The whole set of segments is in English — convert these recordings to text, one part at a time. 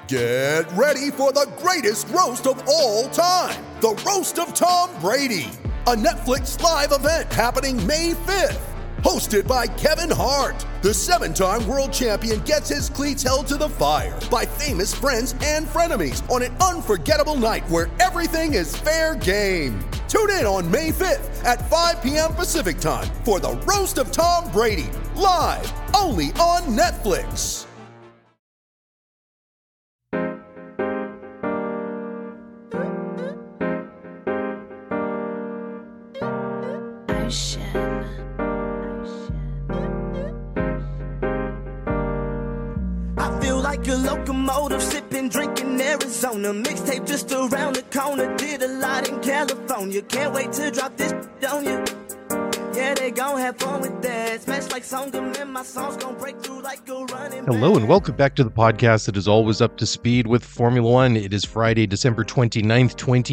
Get ready for the greatest roast of all time, the Roast of Tom Brady, a Netflix live event happening May 5th. Hosted by Kevin Hart, the 7-time world champion gets his cleats held to the fire by famous friends and frenemies on an unforgettable night where everything is fair game. Tune in on May 5th at 5 p.m. Pacific time for the Roast of Tom Brady, live only on Netflix. Like a locomotive, sipping, drinking Arizona. Mixtape just around the corner. Did a lot in California. Can't wait to drop this on you. Yeah, they gon' have fun with that. Smash like Songam, and my songs gon' break through like a running back. Hello and welcome back to the podcast that is always up to speed with Formula One. It is Friday, December 29th,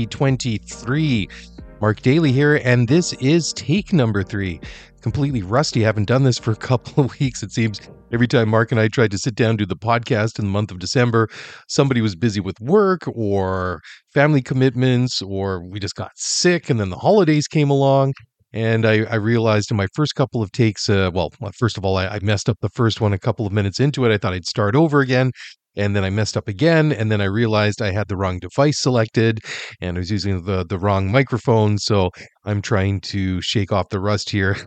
2023. Mark Daly here, and this is take number 3. Completely rusty. Haven't done this for a couple of weeks, it seems. Every time Mark and I tried to sit down and do the podcast in the month of December, somebody was busy with work or family commitments, or we just got sick, and then the holidays came along. And I realized in my first couple of takes, first of all, I messed up the first one a couple of minutes into it. I thought I'd start over again. And then I messed up again, and then I realized I had the wrong device selected, and I was using the wrong microphone, so I'm trying to shake off the rust here.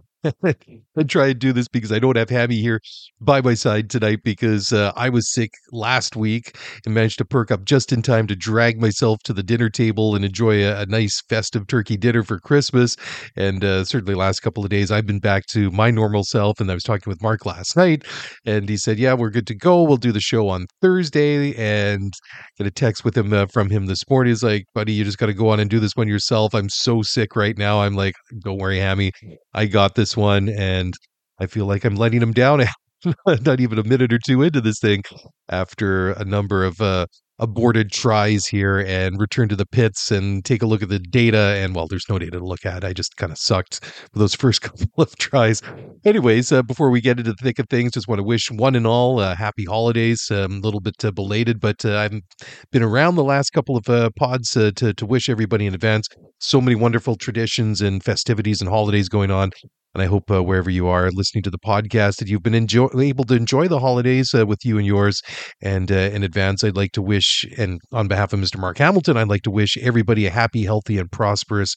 I try to do this because I don't have Hammy here by my side tonight because I was sick last week and managed to perk up just in time to drag myself to the dinner table and enjoy a nice festive turkey dinner for Christmas. And certainly last couple of days I've been back to my normal self, and I was talking with Mark last night, and he said, yeah, we're good to go. We'll do the show on Thursday, and get a text with him from him this morning. He's like, buddy, you just got to go on and do this one yourself. I'm so sick right now. I'm like, don't worry, Hammy. I got this one, and I feel like I'm letting him down not even a minute or two into this thing after a number of aborted tries here, and return to the pits and take a look at the data. And well, there's no data to look at. I just kind of sucked for those first couple of tries. Anyways, before we get into the thick of things, just want to wish one and all happy holidays. A little bit belated, but I've been around the last couple of pods to wish everybody in advance. So many wonderful traditions and festivities and holidays going on. And I hope wherever you are listening to the podcast that you've been able to enjoy the holidays with you and yours. And in advance, I'd like to wish, and on behalf of Mr. Mark Hamilton, I'd like to wish everybody a happy, healthy, and prosperous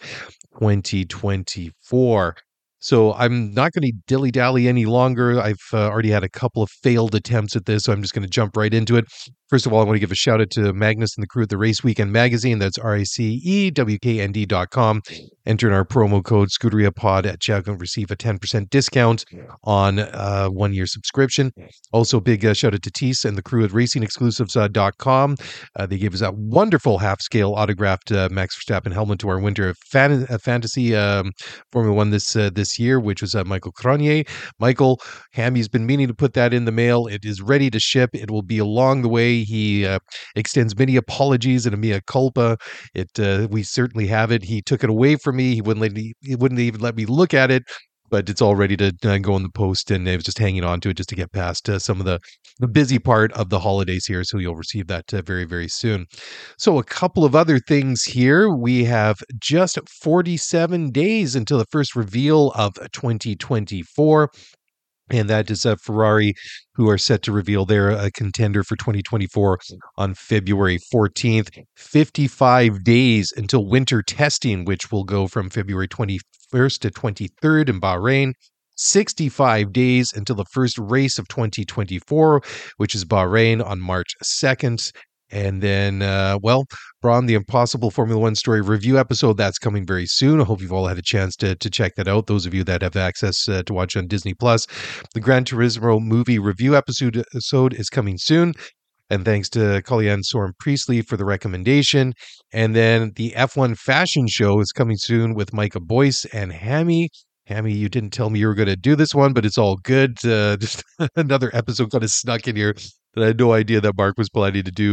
2024. So I'm not going to dilly-dally any longer. I've already had a couple of failed attempts at this, so I'm just going to jump right into it. First of all, I want to give a shout out to Magnus and the crew at the Race Weekend magazine. That's RACEWKND.com. Enter in our promo code ScuderiaPod at checkout and receive a 10% discount on a 1-year subscription. Also, big shout out to Teese and the crew at RacingExclusives.com. They gave us that wonderful half-scale autographed Max Verstappen helmet to our winter fantasy Formula One this year, which was Michael Cronier. Michael, Hammy's been meaning to put that in the mail. It is ready to ship. It will be along the way. He extends many apologies and a mea culpa. We certainly have it. He took it away from me. He wouldn't even let me look at it, but it's all ready to go in the post, and I was just hanging on to it just to get past some of the busy part of the holidays here, so you'll receive that very, very soon. So a couple of other things here. We have just 47 days until the first reveal of 2024. And that is Ferrari, who are set to reveal their contender for 2024 on February 14th. 55 days until winter testing, which will go from February 21st to 23rd in Bahrain. 65 days until the first race of 2024, which is Bahrain on March 2nd. And then, Braun, the Impossible Formula One Story review episode, that's coming very soon. I hope you've all had a chance to check that out, those of you that have access to watch on Disney+. The Gran Turismo movie review episode is coming soon. And thanks to Collyanne Soren Priestley for the recommendation. And then the F1 fashion show is coming soon with Micah Boyce and Hammy. Hammy, you didn't tell me you were going to do this one, but it's all good. Just another episode kind of snuck in here that I had no idea that Mark was planning to do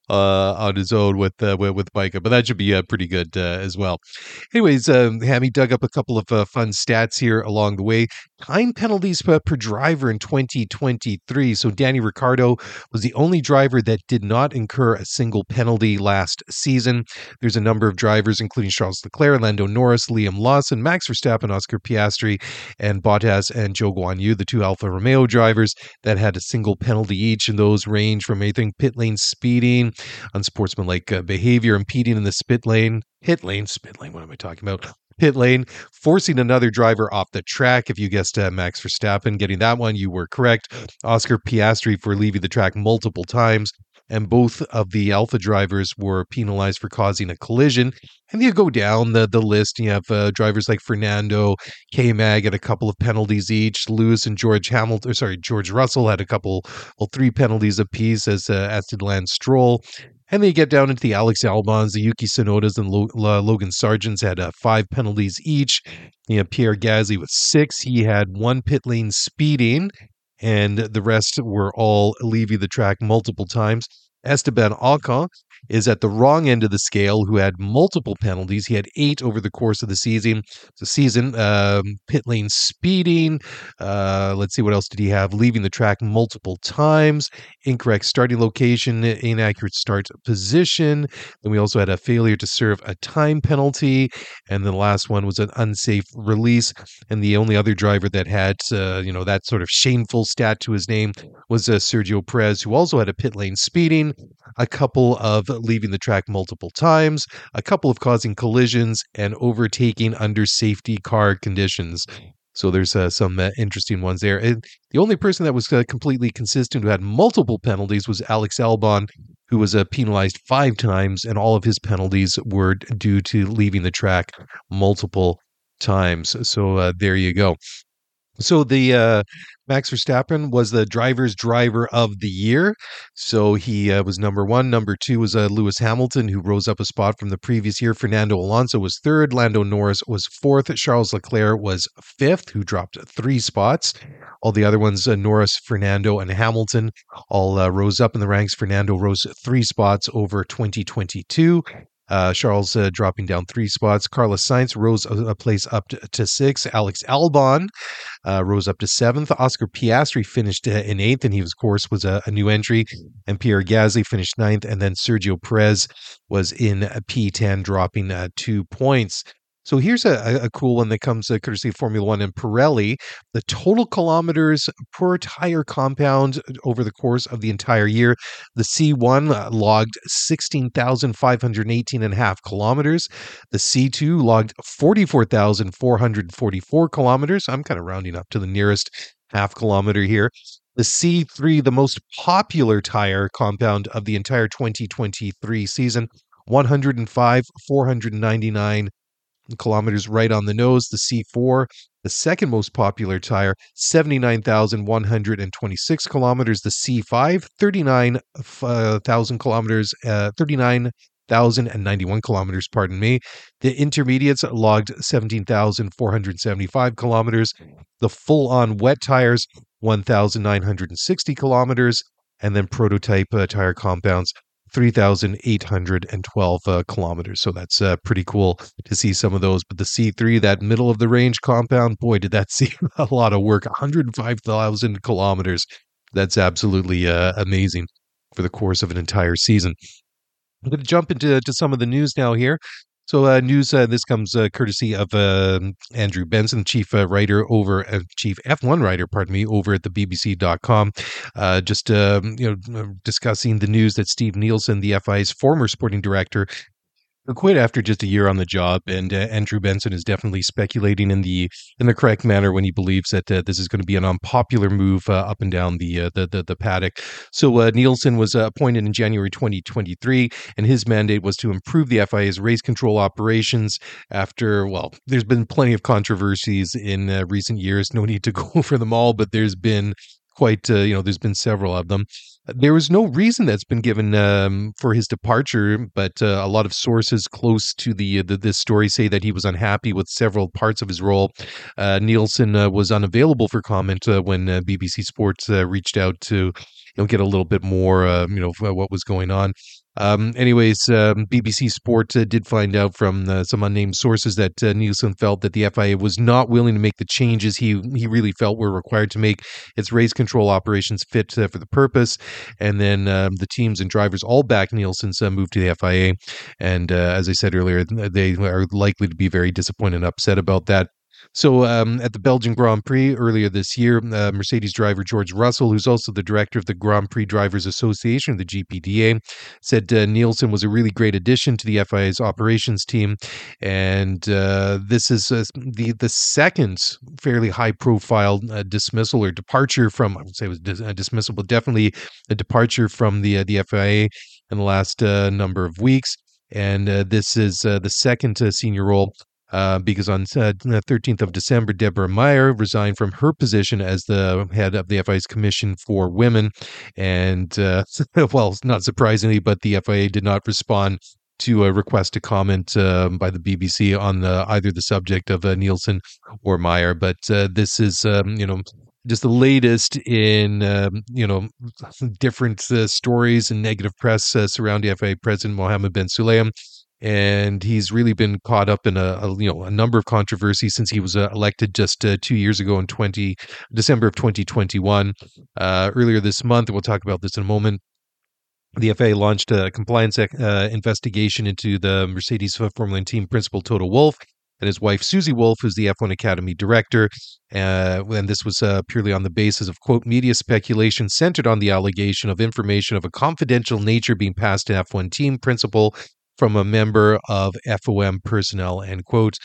on his own with Micah, but that should be pretty good as well. Anyways, Hammy dug up a couple of fun stats here along the way. Time penalties per driver in 2023. So Danny Ricciardo was the only driver that did not incur a single penalty last season. There's a number of drivers, including Charles Leclerc, Lando Norris, Liam Lawson, Max Verstappen, Oscar Piastri, and Bottas and Zhou Guanyu, the two Alfa Romeo drivers that had a single penalty each, and those range from anything pit lane speeding, unsportsmanlike behavior, impeding in the pit lane, what am I talking about? Pit lane, forcing another driver off the track. If you guessed Max Verstappen, getting that one, you were correct. Oscar Piastri for leaving the track multiple times. And both of the Alpha drivers were penalized for causing a collision. And you go down the list, and you have drivers like Fernando, K-Mag had a couple of penalties each. Lewis and George Russell had three penalties apiece, as did Lance Stroll. And then you get down into the Alex Albons, the Yuki Tsunodas, and Logan Sargents had 5 penalties each. You have Pierre Gasly with 6. He had 1 pit lane speeding, and the rest were all leaving the track multiple times. Esteban Ocon is at the wrong end of the scale, who had multiple penalties. He had 8 over the course of the season. Pit lane speeding. Let's see, what else did he have? Leaving the track multiple times. Incorrect starting location, inaccurate start position. Then we also had a failure to serve a time penalty. And the last one was an unsafe release. And the only other driver that had, that sort of shameful stat to his name was Sergio Perez, who also had a pit lane speeding, a couple of leaving the track multiple times, a couple of causing collisions, and overtaking under safety car conditions. So there's some interesting ones there. And the only person that was completely consistent who had multiple penalties was Alex Albon, who was penalized 5 times, and all of his penalties were due to leaving the track multiple times. So there you go. So the Max Verstappen was the driver's driver of the year. So he was number 1. Number 2 was Lewis Hamilton, who rose up a spot from the previous year. Fernando Alonso was 3rd. Lando Norris was 4th. Charles Leclerc was 5th, who dropped 3 spots. All the other ones, Norris, Fernando, and Hamilton, all rose up in the ranks. Fernando rose 3 spots over 2022. Charles dropping down 3 spots. Carlos Sainz rose a place up to 6. Alex Albon rose up to 7th. Oscar Piastri finished in 8th, and he, of course, was a new entry. And Pierre Gasly finished 9th, and then Sergio Perez was in P10, dropping 2 points. So here's a cool one that comes courtesy of Formula One and Pirelli. The total kilometers per tire compound over the course of the entire year. The C1 logged 16,518.5 kilometers. The C2 logged 44,444 kilometers. I'm kind of rounding up to the nearest half kilometer here. The C3, the most popular tire compound of the entire 2023 season, 105,499 kilometers, right on the nose. The C4, the second most popular tire, 79,126 kilometers. The C5, 39,000 kilometers, 39,091 kilometers, pardon me. The intermediates logged 17,475 kilometers. The full-on wet tires, 1,960 kilometers. And then prototype tire compounds, 3,812 kilometers. So that's pretty cool to see some of those. But the C3, that middle of the range compound, boy, did that see a lot of work. 105,000 kilometers. That's absolutely amazing for the course of an entire season. I'm going to jump into some of the news now here. So news, this comes courtesy of Andrew Benson, chief F1 writer, over at the BBC.com. Discussing the news that Steve Nielsen, the FIA's former sporting director, quit after just a year on the job, and Andrew Benson is definitely speculating in the correct manner when he believes that this is going to be an unpopular move up and down the paddock. So Nielsen was appointed in January 2023, and his mandate was to improve the FIA's race control operations after, well, there's been plenty of controversies in recent years. No need to go over them all, but there's been there's been several of them. There was no reason that's been given for his departure, but a lot of sources close to this story say that he was unhappy with several parts of his role. Nielsen was unavailable for comment when BBC Sports reached out to get a little bit more what was going on. BBC Sport did find out from some unnamed sources that Nielsen felt that the FIA was not willing to make the changes he really felt were required to make its race control operations fit for the purpose. And then the teams and drivers all back Nielsen's move to the FIA. And as I said earlier, they are likely to be very disappointed and upset about that. So at the Belgian Grand Prix earlier this year, Mercedes driver George Russell, who's also the director of the Grand Prix Drivers Association, the GPDA, said Nielsen was a really great addition to the FIA's operations team. And this is the second fairly high-profile dismissal or departure from, I would say it was a dismissal, but definitely a departure from the FIA in the last number of weeks. And this is the second senior role. Because on the 13th of December, Deborah Meyer resigned from her position as the head of the FIA's Commission for Women. And, well, not surprisingly, but the FIA did not respond to a request to comment by the BBC on either the subject of Nielsen or Meyer. But this is, just the latest in, different stories and negative press surrounding FIA President Mohammed Ben Sulayem. And he's really been caught up in a number of controversies since he was elected just 2 years ago in December of 2021. Earlier this month, and we'll talk about this in a moment, the FIA launched a compliance investigation into the Mercedes Formula 1 team principal Toto Wolff and his wife Susie Wolff, who's the F1 Academy director. And this was purely on the basis of, quote, media speculation centered on the allegation of information of a confidential nature being passed to F1 team principal from a member of FOM personnel, end quote.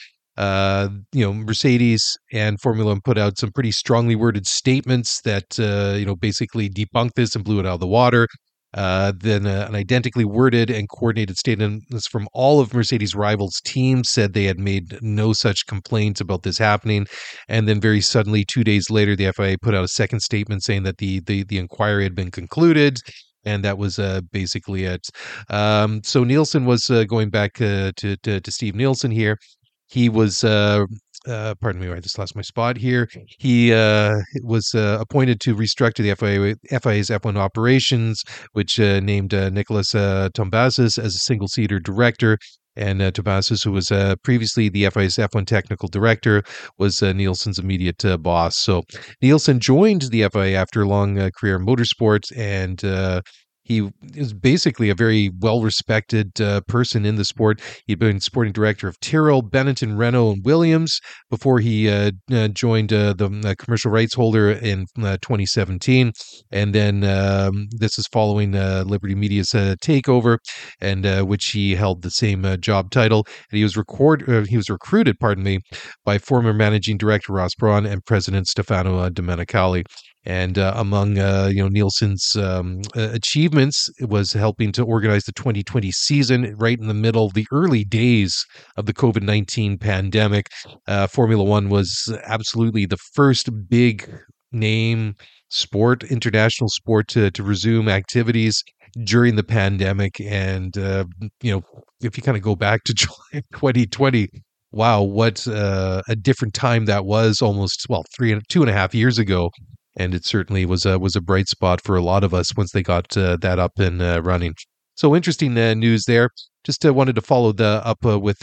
Mercedes and Formula One put out some pretty strongly worded statements that, basically debunked this and blew it out of the water. Then an identically worded and coordinated statements from all of Mercedes' rivals' teams said they had made no such complaints about this happening. And then very suddenly, 2 days later, the FIA put out a second statement saying that the inquiry had been concluded. And that was basically it. So Nielsen was going back to Steve Nielsen here. He was, pardon me, I just lost my spot here. He was appointed to restructure the FIA's F1 operations, which named Nicholas Tombazis as a single-seater director. And Tombazis, who was previously the FIA's F1 technical director, was Nielsen's immediate boss. So Nielsen joined the FIA after a long career in motorsports, and he is basically a very well-respected person in the sport. He'd been sporting director of Tyrrell, Benetton, Renault, and Williams before he joined the commercial rights holder in 2017. And then this is following Liberty Media's takeover, and which he held the same job title. And he was recruited, by former managing director Ross Brawn and president Stefano Domenicali. And among Nielsen's achievements was helping to organize the 2020 season right in the middle of the early days of the COVID-19 pandemic. Formula One was absolutely the first big name international sport to resume activities during the pandemic. And, if you kind of go back to July 2020, wow, what a different time that was almost, 2.5 years ago. And it certainly was a bright spot for a lot of us once they got that up and running. So interesting news there. Just wanted to follow up with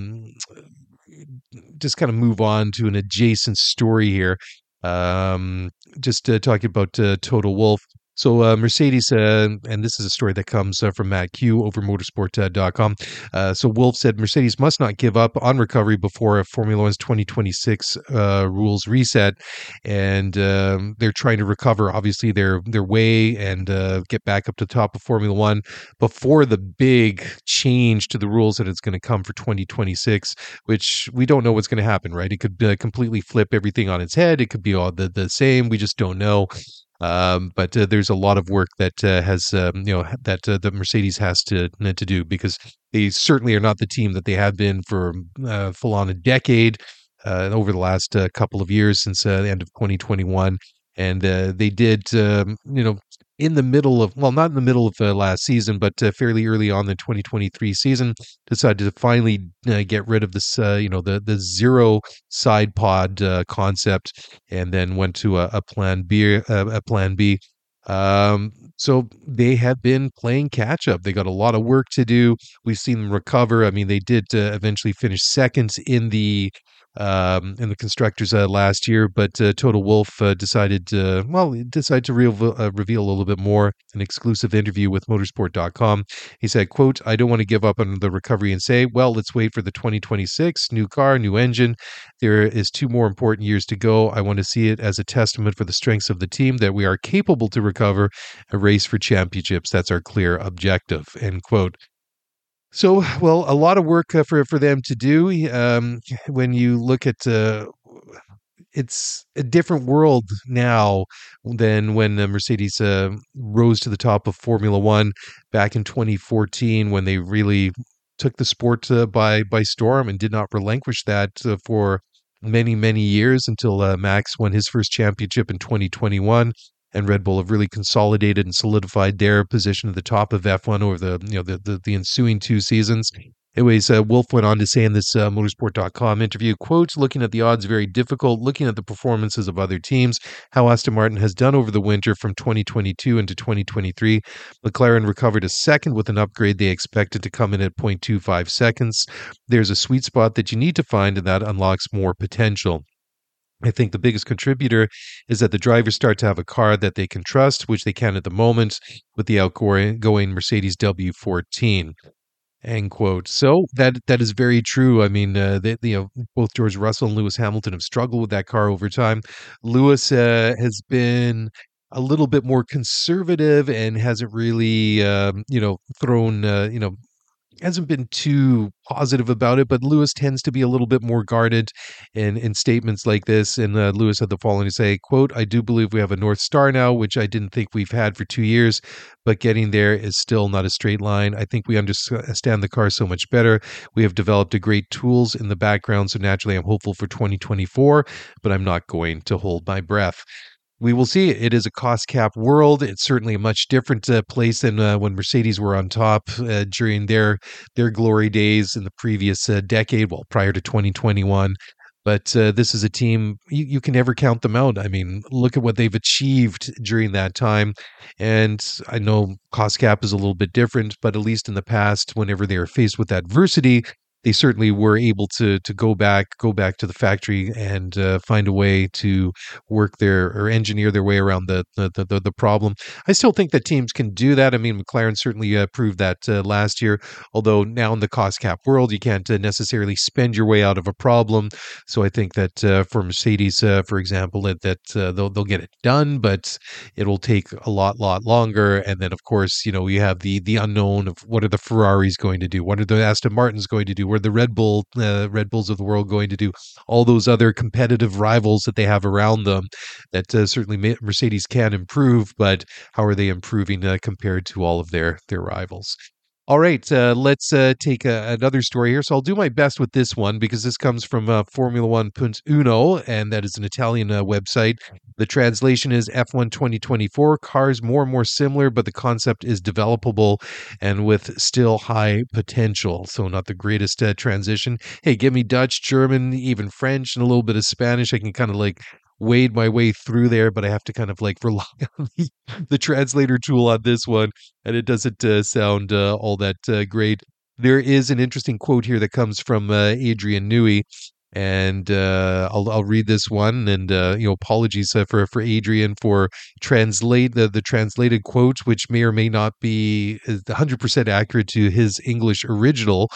just kind of move on to an adjacent story here. Just talking about Toto Wolff. So Mercedes, and this is a story that comes from Matt Q over motorsport.com. So Wolff said Mercedes must not give up on recovery before Formula One's 2026 rules reset. And they're trying to recover, obviously, their way and get back up to the top of Formula One before the big change to the rules that is going to come for 2026, which we don't know what's going to happen, right? It could completely flip everything on its head. It could be all the same. We just don't know. But there's a lot of work that the Mercedes has to do, because they certainly are not the team that they have been for full on a decade over the last couple of years since the end of 2021. And they did, in the middle of, well, not in the middle of last season, but fairly early on the 2023 season, decided to finally get rid of this, the zero side pod concept, and then went to a plan B. So they have been playing catch up. They got a lot of work to do. We've seen them recover. I mean, they did eventually finish second in the constructors last year, but Toto Wolff decided to reveal a little bit more. An exclusive interview with motorsport.com. He said, quote, "I don't want to give up on the recovery and say, well, let's wait for the 2026 new car, new engine. There is 2 more important years to go. I want to see it as a testament for the strengths of the team that we are capable to recover a race for championships. That's our clear objective," end quote. So, well, a lot of work for them to do. When you look at it's a different world now than when Mercedes rose to the top of Formula One back in 2014, when they really took the sport by storm and did not relinquish that for many, many years until Max won his first championship in 2021. And Red Bull have really consolidated and solidified their position at the top of F1 over the ensuing 2 seasons. Anyways, Wolff went on to say in this motorsport.com interview, quote, "Looking at the odds, very difficult. Looking at the performances of other teams, how Aston Martin has done over the winter from 2022 into 2023. McLaren recovered a second with an upgrade they expected to come in at 0.25 seconds. There's a sweet spot that you need to find, and that unlocks more potential. I think the biggest contributor is that the drivers start to have a car that they can trust, which they can at the moment with the outgoing Mercedes W14. End quote. So that is very true. I mean, both George Russell and Lewis Hamilton have struggled with that car over time. Lewis has been a little bit more conservative and hasn't really, thrown, hasn't been too positive about it, but Lewis tends to be a little bit more guarded in statements like this. And Lewis had the following to say, quote, "I do believe we have a North Star now, which I didn't think we've had for 2 years, but getting there is still not a straight line. I think we understand the car so much better. We have developed a great tools in the background, so naturally I'm hopeful for 2024, but I'm not going to hold my breath." We will see. It is a cost cap world. It's certainly a much different place than when Mercedes were on top during their glory days in the previous decade, well, prior to 2021. But this is a team, you can never count them out. I mean, look at what they've achieved during that time. And I know cost cap is a little bit different, but at least in the past, whenever they were faced with adversity, they certainly were able to go back to the factory and find a way to engineer their way around the problem. I still think that teams can do that. I mean, McLaren certainly proved that last year, although now in the cost cap world, you can't necessarily spend your way out of a problem. So I think that for Mercedes, for example, that they'll get it done, but it'll take a lot longer. And then, of course, you have the unknown of what are the Ferraris going to do? What are the Aston Martins going to do? Where the Red Bulls of the world going to do? All those other competitive rivals that they have around them that certainly Mercedes can improve, but how are they improving compared to all of their rivals? All right, let's take another story here. So I'll do my best with this one because this comes from Formula One Punt Uno, and that is an Italian website. The translation is F1 2024, cars more and more similar, but the concept is developable and with still high potential. So not the greatest transition. Hey, give me Dutch, German, even French, and a little bit of Spanish. I can kind of wade my way through there, but I have to kind of rely on the translator tool on this one, and it doesn't sound all that great. There is an interesting quote here that comes from Adrian Newey, and I'll read this one. And apologies for Adrian for translate the translated quote, which may or may not be 100% accurate to his English original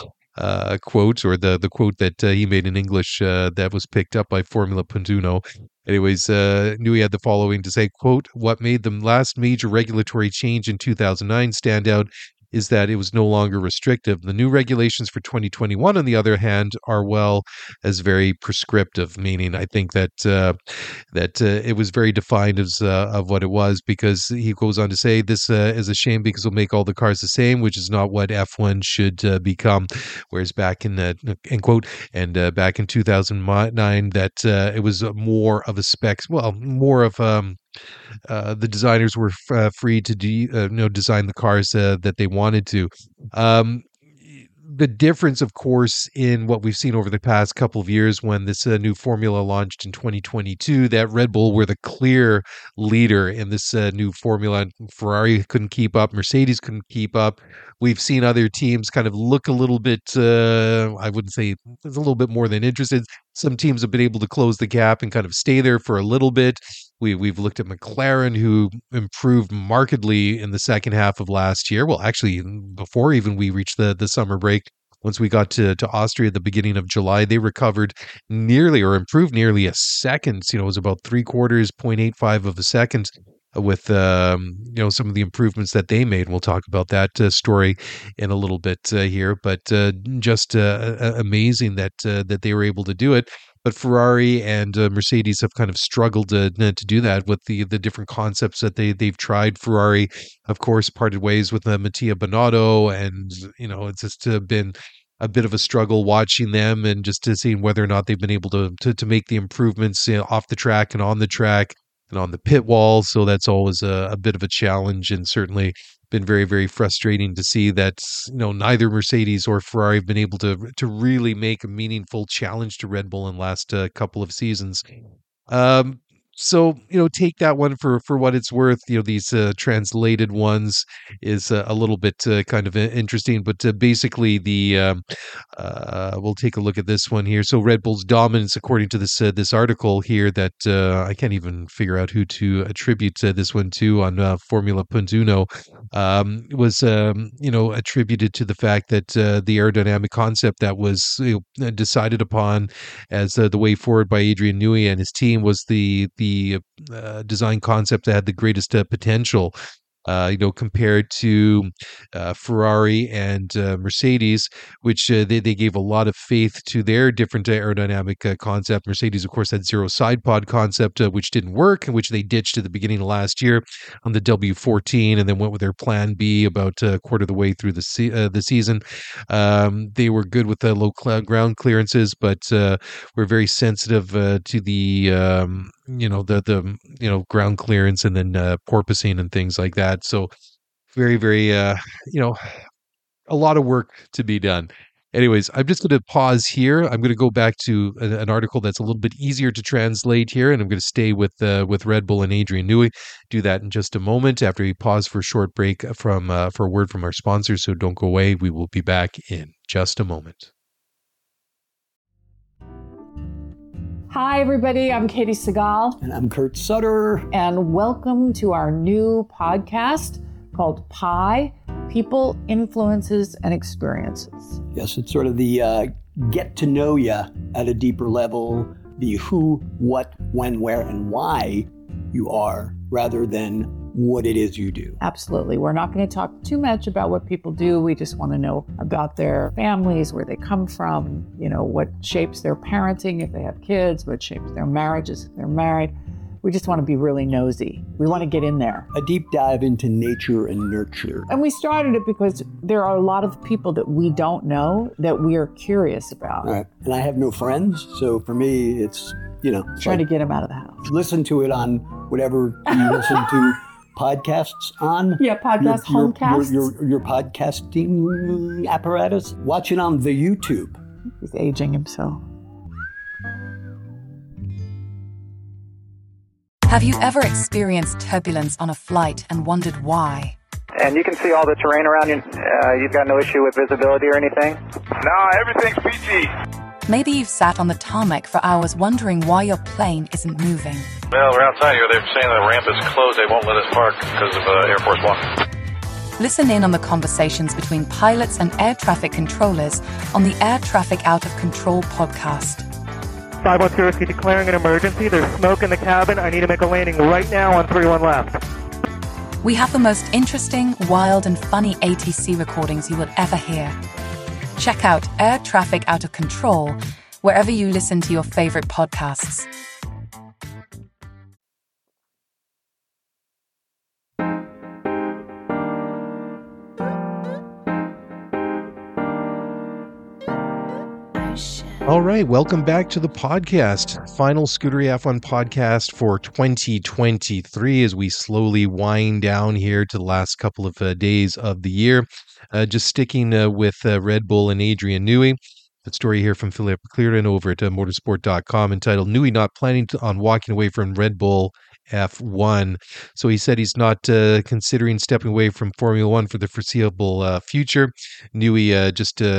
quote, or the quote that he made in English that was picked up by Formula Puntuno. Anyways, Newey had the following to say, quote, "What made the last major regulatory change in 2009 stand out is that it was no longer restrictive. The new regulations for 2021, on the other hand, are well as very prescriptive," meaning I think that it was very defined as of what it was, because he goes on to say this is a shame because it'll make all the cars the same, which is not what F1 should become. Whereas back in end quote, and back in 2009, that it was more of a more of the designers were free to design the cars that they wanted to. The difference, of course, in what we've seen over the past couple of years when this new formula launched in 2022, that Red Bull were the clear leader in this new formula. Ferrari couldn't keep up. Mercedes couldn't keep up. We've seen other teams kind of look a little bit, I wouldn't say it's a little bit more than interested. Some teams have been able to close the gap and kind of stay there for a little bit. We've looked at McLaren, who improved markedly in the second half of last year. Well, actually, before even we reached the summer break, once we got to Austria at the beginning of July, they recovered nearly or improved nearly a second. It was about 0.85 of a second with some of the improvements that they made. We'll talk about that story in a little bit here, but just amazing that they were able to do it. But Ferrari and Mercedes have kind of struggled to do that with the different concepts that they've tried. Ferrari, of course, parted ways with Mattia Binotto, and it's just been a bit of a struggle watching them and just to seeing whether or not they've been able to make the improvements off the track and on the track and on the pit wall. So that's always a bit of a challenge, and certainly been very, very frustrating to see that neither Mercedes or Ferrari have been able to really make a meaningful challenge to Red Bull in the last couple of seasons. So take that one for what it's worth. These translated ones is a little bit kind of interesting, but basically we'll take a look at this one here. So Red Bull's dominance, according to this article here, that I can't even figure out who to attribute this one to on Formula.Uno, was attributed to the fact that the aerodynamic concept that was decided upon as the way forward by Adrian Newey and his team was the design concept that had the greatest potential, compared to Ferrari and Mercedes, which they gave a lot of faith to their different aerodynamic concept. Mercedes, of course, had zero side pod concept, which didn't work, and which they ditched at the beginning of last year on the W14, and then went with their plan B about a quarter of the way through the season. They were good with the low ground clearances, but were very sensitive to the ground clearance and then porpoising and things like that. So very, very, a lot of work to be done. Anyways, I'm just going to pause here. I'm going to go back to an article that's a little bit easier to translate here, and I'm going to stay with Red Bull and Adrian Newey. Do that in just a moment after we pause for a short break for a word from our sponsors. So don't go away. We will be back in just a moment. Hi, everybody. I'm Katie Segal. And I'm Kurt Sutter. And welcome to our new podcast called PIE, People, Influences, and Experiences. Yes, it's sort of the get to know you at a deeper level, the who, what, when, where, and why you are, rather than what it is you do. Absolutely. We're not going to talk too much about what people do. We just want to know about their families, where they come from, what shapes their parenting if they have kids, what shapes their marriages if they're married. We just want to be really nosy. We want to get in there. A deep dive into nature and nurture. And we started it because there are a lot of people that we don't know that we are curious about. Right. And I have no friends, so for me, it's, trying to get them out of the house. Listen to it on whatever you listen to podcasts on. Yeah, homecasts. Your podcasting apparatus. Watch it on the YouTube. He's aging himself. Have you ever experienced turbulence on a flight and wondered why? And you can see all the terrain around you. You've got no issue with visibility or anything? No, everything's peachy. Maybe you've sat on the tarmac for hours wondering why your plane isn't moving. Well, we're outside here. They're saying the ramp is closed. They won't let us park because of Air Force One. Listen in on the conversations between pilots and air traffic controllers on the Air Traffic Out of Control podcast. 510, declaring an emergency. There's smoke in the cabin. I need to make a landing right now on 31 left. We have the most interesting, wild, and funny ATC recordings you will ever hear. Check out Air Traffic Out of Control wherever you listen to your favorite podcasts. Ocean. All right, welcome back to the podcast. Final Scuderia F1 podcast for 2023 as we slowly wind down here to the last couple of days of the year. Just sticking with Red Bull and Adrian Newey. The story here from Philip Clearden over at motorsport.com entitled Newey Not Planning on Walking Away from Red Bull F1. So he said he's not considering stepping away from Formula One for the foreseeable future. Newey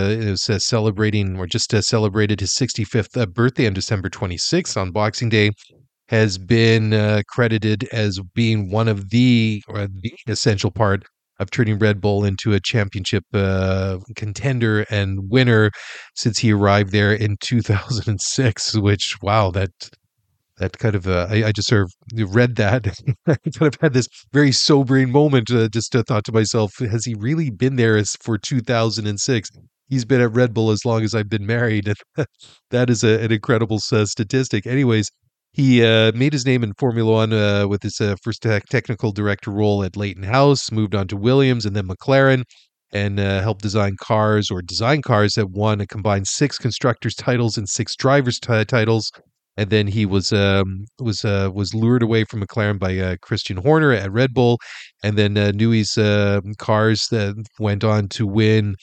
celebrated his 65th birthday on December 26th on Boxing Day. Has been credited as being one of the essential part of turning Red Bull into a championship contender and winner since he arrived there in 2006, which, wow, that kind of, I just sort of read that. I kind of had this very sobering moment, just thought to myself, has he really been there for 2006? He's been at Red Bull as long as I've been married. And that is an incredible statistic. Anyways, he made his name in Formula One with his first technical director role at Leighton House, moved on to Williams and then McLaren, and helped design cars that won a combined 6 constructors titles and 6 drivers titles. And then he was lured away from McLaren by Christian Horner at Red Bull, and then Newey's cars that went on to win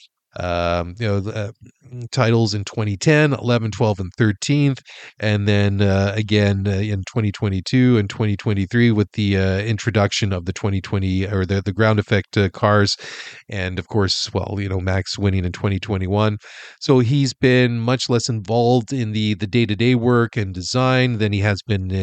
titles in 2010, 11, 12, and 13th, and then again in 2022 and 2023 with the introduction of the 2020 or the ground effect cars, and of course, Max winning in 2021. So he's been much less involved in the day-to-day work and design than he has been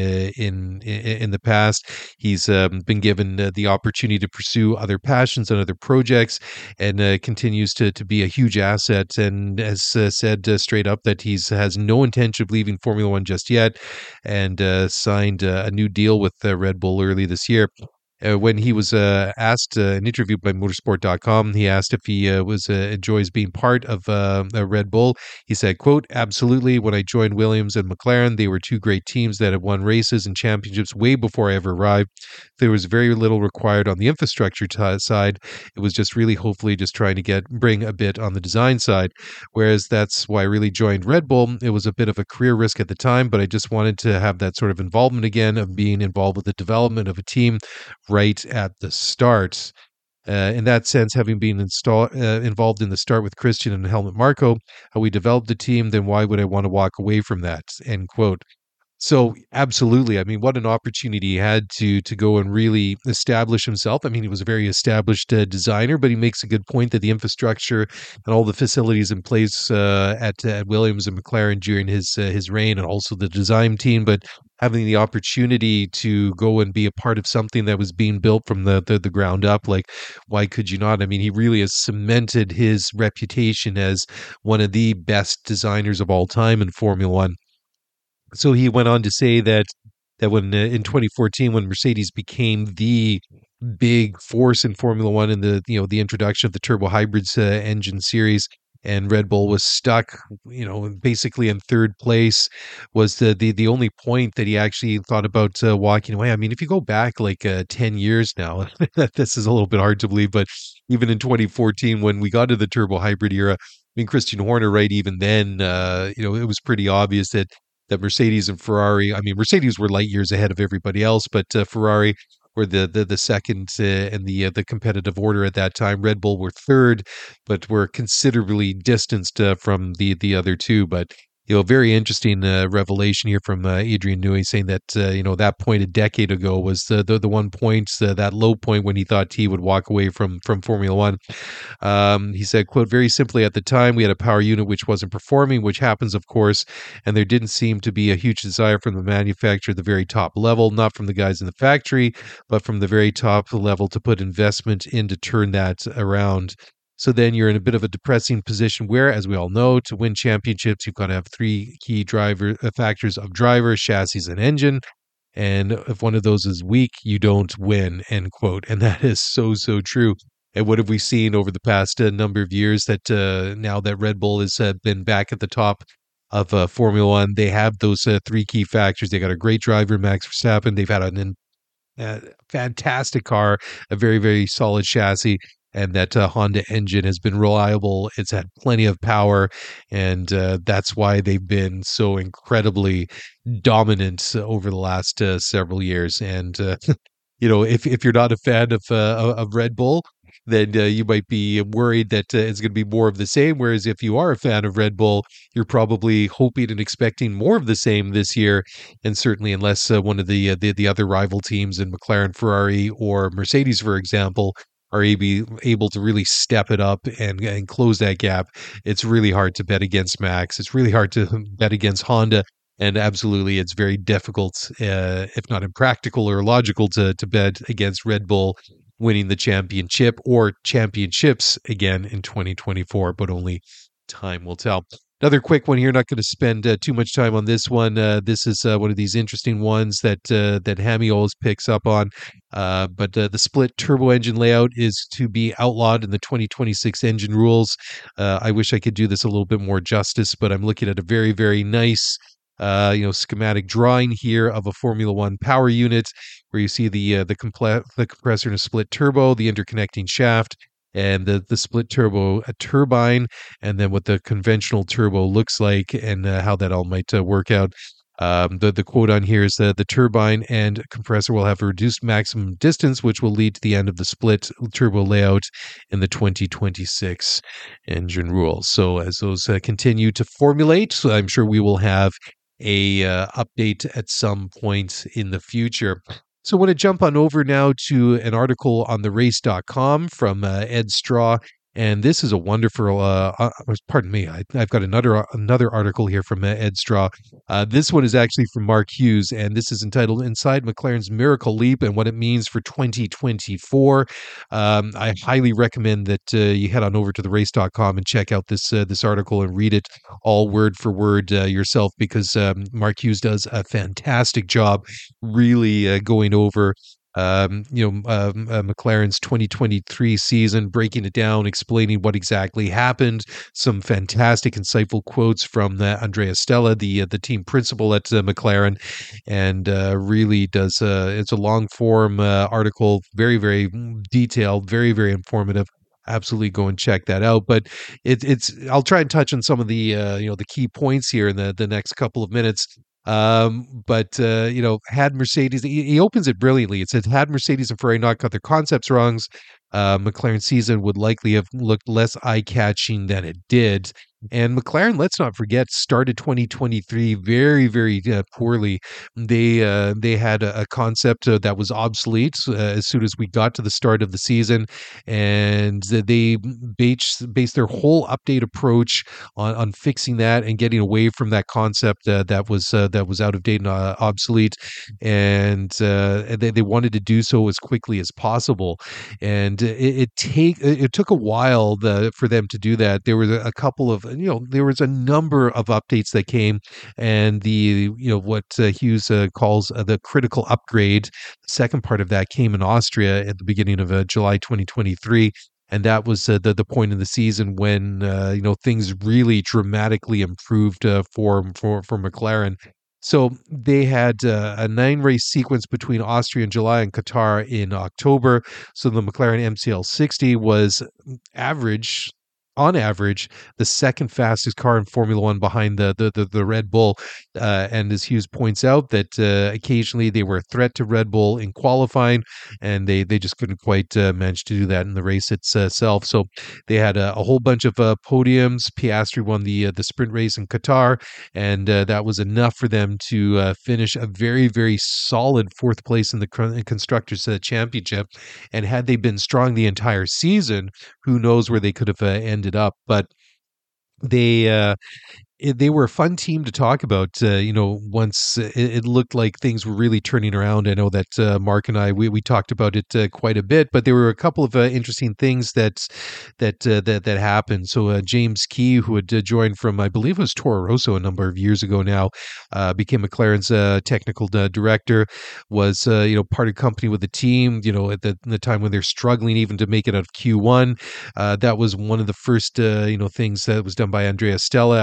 in the past. He's been given the opportunity to pursue other passions and other projects, and continues to be a huge asset, and has said straight up that he has no intention of leaving Formula One just yet, and signed a new deal with Red Bull early this year. When he was asked an interview by motorsport.com, he asked if he enjoys being part of Red Bull. He said, quote, "Absolutely. When I joined Williams and McLaren, they were 2 great teams that had won races and championships way before I ever arrived. There was very little required on the infrastructure side. It was just really hopefully just trying to bring a bit on the design side. Whereas that's why I really joined Red Bull. It was a bit of a career risk at the time, but I just wanted to have that sort of involvement again of being involved with the development of a team right at the start." In that sense, having been involved in the start with Christian and Helmut Marko, how we developed the team, then why would I want to walk away from that? End quote. So absolutely. I mean, what an opportunity he had to go and really establish himself. I mean, he was a very established designer, but he makes a good point that the infrastructure and all the facilities in place at Williams and McLaren during his reign, and also the design team, but having the opportunity to go and be a part of something that was being built from the ground up, like, why could you not? I mean, he really has cemented his reputation as one of the best designers of all time in Formula One. So he went on to say that when in 2014, when Mercedes became the big force in Formula One in the introduction of the turbo hybrids engine series, and Red Bull was stuck, basically in 3rd place, was the only point that he actually thought about walking away. I mean, if you go back like 10 years now, this is a little bit hard to believe, but even in 2014, when we got to the turbo hybrid era, I mean, Christian Horner, right, even then, it was pretty obvious that Mercedes and Ferrari, I mean, Mercedes were light years ahead of everybody else, but Ferrari were the second in the competitive order at that time. Red Bull were 3rd, but were considerably distanced from the other 2. But very interesting revelation here from Adrian Newey, saying that that point a decade ago was the one point, that low point when he thought he would walk away from Formula One. He said, quote, "Very simply, at the time we had a power unit which wasn't performing, which happens, of course, and there didn't seem to be a huge desire from the manufacturer at the very top level, not from the guys in the factory, but from the very top level to put investment in to turn that around. So then you're in a bit of a depressing position where, as we all know, to win championships, you've got to have 3 key factors of driver, chassis, and engine. And if one of those is weak, you don't win," end quote. And that is so true. And what have we seen over the past number of years that now that Red Bull has been back at the top of Formula One, they have those 3 key factors. They got a great driver, Max Verstappen. They've had a fantastic car, a very, very solid chassis. and that Honda engine has been reliable. It's had plenty of power, and that's why they've been so incredibly dominant over the last several years. And if you're not a fan of Red Bull, then you might be worried that it's going to be more of the same. Whereas if you are a fan of Red Bull, you're probably hoping and expecting more of the same this year. And certainly, unless one of the other rival teams in McLaren, Ferrari, or Mercedes, for example, are able to really step it up and close that gap, it's really hard to bet against Max. It's really hard to bet against Honda. And absolutely, it's very difficult, if not impractical or illogical, to bet against Red Bull winning the championship or championships again in 2024, but only time will tell. Another quick one here, not going to spend too much time on this one. This is one of these interesting ones that Hammy always picks up on. But the split turbo engine layout is to be outlawed in the 2026 engine rules. I wish I could do this a little bit more justice, but I'm looking at a very, very nice schematic drawing here of a Formula One power unit, where you see the compressor and a split turbo, the interconnecting shaft, and the split turbo a turbine, and then what the conventional turbo looks like, and how that all might work out. The quote on here is that the turbine and compressor will have a reduced maximum distance, which will lead to the end of the split turbo layout in the 2026 engine rules. So as those continue to formulate, I'm sure we will have a update at some point in the future. So I want to jump on over now to an article on therace.com from Ed Straw. And this is a wonderful, pardon me, I've got another article here from Ed Straw. This one is actually from Mark Hughes, and this is entitled Inside McLaren's Miracle Leap and What It Means for 2024. I highly recommend that you head on over to therace.com and check out this article and read it all word for word yourself, because Mark Hughes does a fantastic job really going over McLaren's 2023 season, breaking it down, explaining what exactly happened. Some fantastic, insightful quotes from Andrea Stella, the team principal at McLaren, and really does. It's a long form article, very, very detailed, very, very informative. Absolutely go and check that out. But it's I'll try and touch on some of the the key points here in the next couple of minutes. But had Mercedes, he opens it brilliantly. It says, had Mercedes and Ferrari not got their concepts wrong, McLaren's season would likely have looked less eye-catching than it did. And McLaren, let's not forget, started 2023 very, very poorly. They had a concept that was obsolete as soon as we got to the start of the season, and they based their whole update approach on fixing that and getting away from that concept that was out of date and obsolete. And they wanted to do so as quickly as possible. And it took a while for them to do that. There was a couple of there was a number of updates that came, and what Hughes calls the critical upgrade. The second part of that came in Austria at the beginning of July 2023. And that was the point in the season when things really dramatically improved for McLaren. So they had a 9-race sequence between Austria in July and Qatar in October. So the McLaren MCL 60 was on average, the second fastest car in Formula One behind the Red Bull. And as Hughes points out, that occasionally they were a threat to Red Bull in qualifying, and they just couldn't quite manage to do that in the race itself. So they had a whole bunch of podiums. Piastri won the sprint race in Qatar, and that was enough for them to finish a very, very solid fourth place in the Constructors' Championship. And had they been strong the entire season, who knows where they could have ended up. But they were a fun team to talk about, once it looked like things were really turning around. I know that Mark and I, we talked about it quite a bit, but there were a couple of interesting things that happened. So James Key, who had joined from, I believe it was Toro Rosso a number of years ago now, became McLaren's technical director, was, part of company with the team, at the time when they're struggling even to make it out of Q1. That was one of the first, things that was done by Andrea Stella after being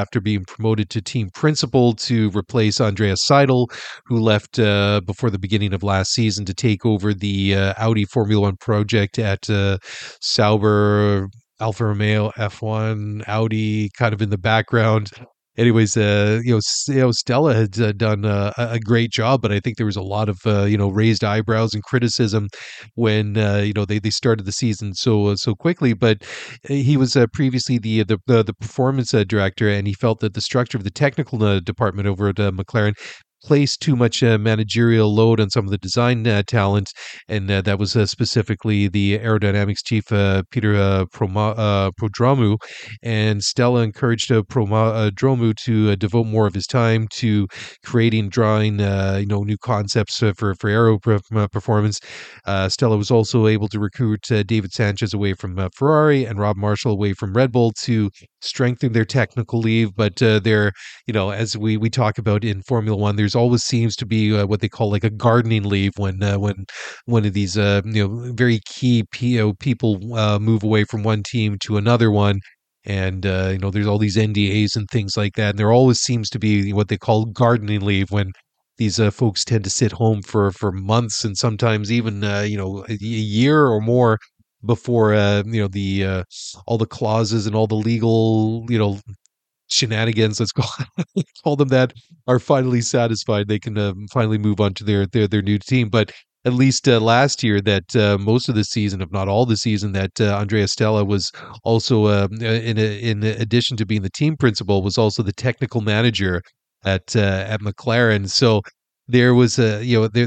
promoted to team principal to replace Andreas Seidel, who left before the beginning of last season to take over the Audi Formula One project at Sauber, Alfa Romeo, F1, Audi, kind of in the background. Anyways, Stella had done a great job, but I think there was a lot of raised eyebrows and criticism when they started the season so quickly. But he was previously the performance director, and he felt that the structure of the technical department over at McLaren placed too much managerial load on some of the design talent, and that was specifically the aerodynamics chief Peter Prodromou, and Stella encouraged Prodromou to devote more of his time to creating, drawing new concepts for aero performance. Stella was also able to recruit David Sanchez away from Ferrari and Rob Marshall away from Red Bull to strengthen their technical leave, but as we talk about in Formula One, there's always seems to be what they call like a gardening leave when one of these very key people move away from one team to another one. And there's all these NDAs and things like that, and there always seems to be what they call gardening leave when these folks tend to sit home for months and sometimes even a year or more before all the clauses and all the legal shenanigans, let's call them that, are finally satisfied. They can finally move on to their new team. But at least last year, that most of the season, if not all the season, that Andrea Stella was also, in addition to being the team principal, was also the technical manager at McLaren. So there was a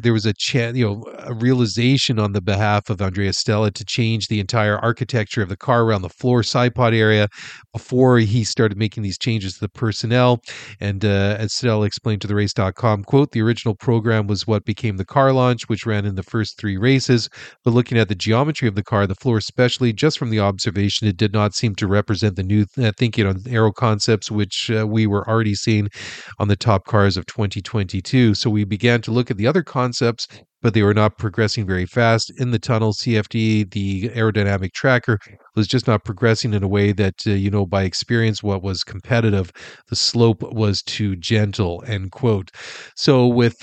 realization on the behalf of Andrea Stella to change the entire architecture of the car around the floor side pod area before he started making these changes to the personnel. And as Stella explained to the race.com, quote, the original program was what became the car launch, which ran in the first 3 races. But looking at the geometry of the car, the floor especially, just from the observation, it did not seem to represent the new thinking on aero concepts, which we were already seeing on the top cars of 2022. So we began to look at the other concepts, but they were not progressing very fast. In the tunnel, CFD, the aerodynamic tracker, was just not progressing in a way that, by experience, what was competitive. The slope was too gentle, end quote. So with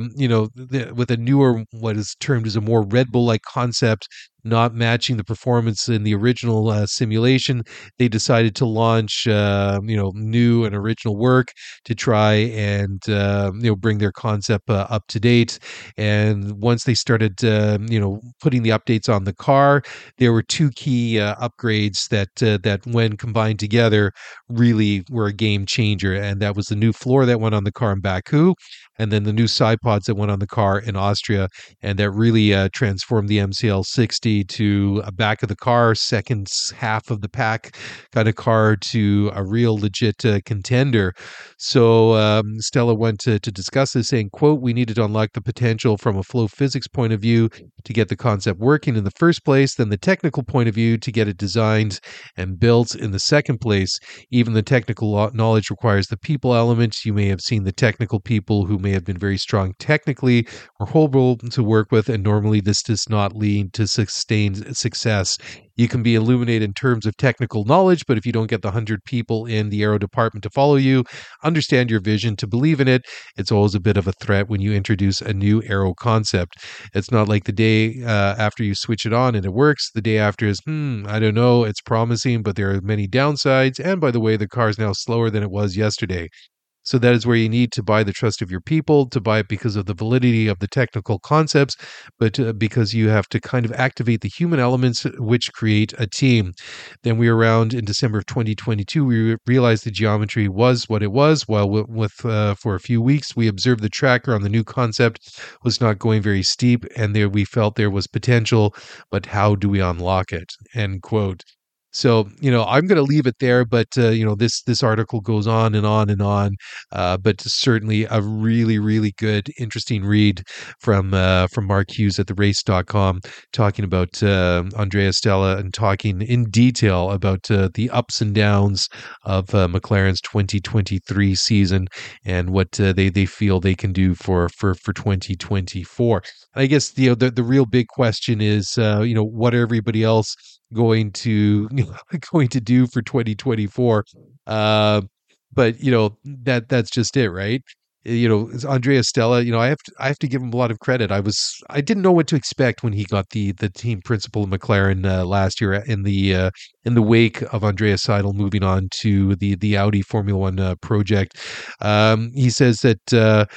a newer, what is termed as a more Red Bull-like concept, not matching the performance in the original simulation, they decided to launch, new and original work to try and, bring their concept up to date. And once they started, putting the updates on the car, there were 2 key upgrades that when combined together really were a game changer. And that was the new floor that went on the car in Baku, and then the new side pods that went on the car in Austria. And that really transformed the MCL 60 to a back of the car, second half of the pack kind of car, to a real legit contender. So Stella went to discuss this, saying, quote, we needed to unlock the potential from a flow physics point of view to get the concept working in the first place, then the technical point of view to get it designed and built in the second place. Even the technical knowledge requires the people element. You may have seen the technical people who may have been very strong technically or horrible to work with, and normally this does not lead to sustained success. You can be illuminated in terms of technical knowledge, but if you don't get the 100 people in the aero department to follow you, understand your vision, to believe in it, it's always a bit of a threat when you introduce a new aero concept. It's not like the day after you switch it on and it works, the day after is, I don't know, it's promising, but there are many downsides. And by the way, the car is now slower than it was yesterday. So that is where you need to buy the trust of your people, to buy it because of the validity of the technical concepts, but because you have to kind of activate the human elements which create a team. Then we were around in December of 2022. We realized the geometry was what it was. While for a few weeks, we observed the tracker on the new concept was not going very steep, and there we felt there was potential, but how do we unlock it? End quote. So, I'm going to leave it there, but, this article goes on and on and on, but certainly a really, really good, interesting read from Mark Hughes at therace.com, talking about Andrea Stella and talking in detail about the ups and downs of McLaren's 2023 season and what they feel they can do for 2024. I guess, the real big question is, what are everybody else going to do for 2024? but that's just it, right? Andrea Stella, I have to give him a lot of credit. I didn't know what to expect when he got the team principal of McLaren last year in the wake of Andrea Seidel moving on to the Audi Formula One project. He says that